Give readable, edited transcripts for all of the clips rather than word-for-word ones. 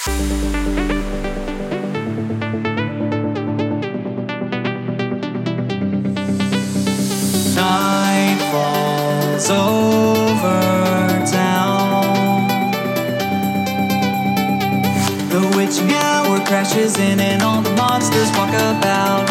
Night falls over town. The witching hour crashes in and all the monsters walk about.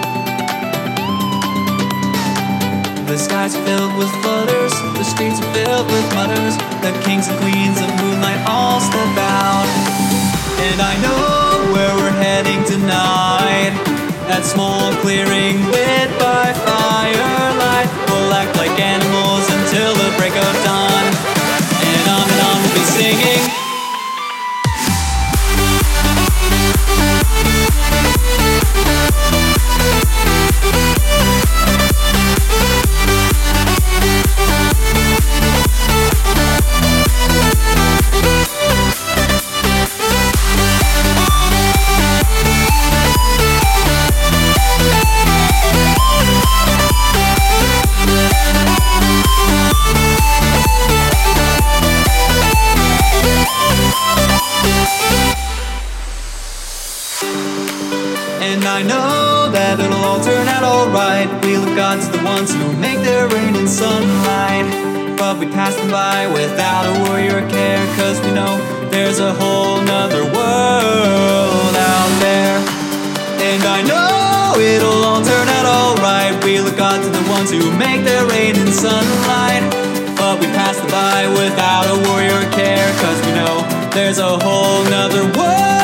The skies are filled with flutters, the streets are filled with mutters. The kings and queens of moonlight all step out. And I know where we're heading tonight. That small clearing lit by firelight. We'll act like animals until the break of dawn. And on we'll be singing. And I know that it'll all turn out alright. We look God's the ones who make their rain and sunlight. But we pass them by without a worry or care, cause we know there's a whole nother world out there. And I know it'll all turn out alright. We look God's the ones who make their rain and sunlight. But we pass them by without a worry or care, cause we know there's a whole nother world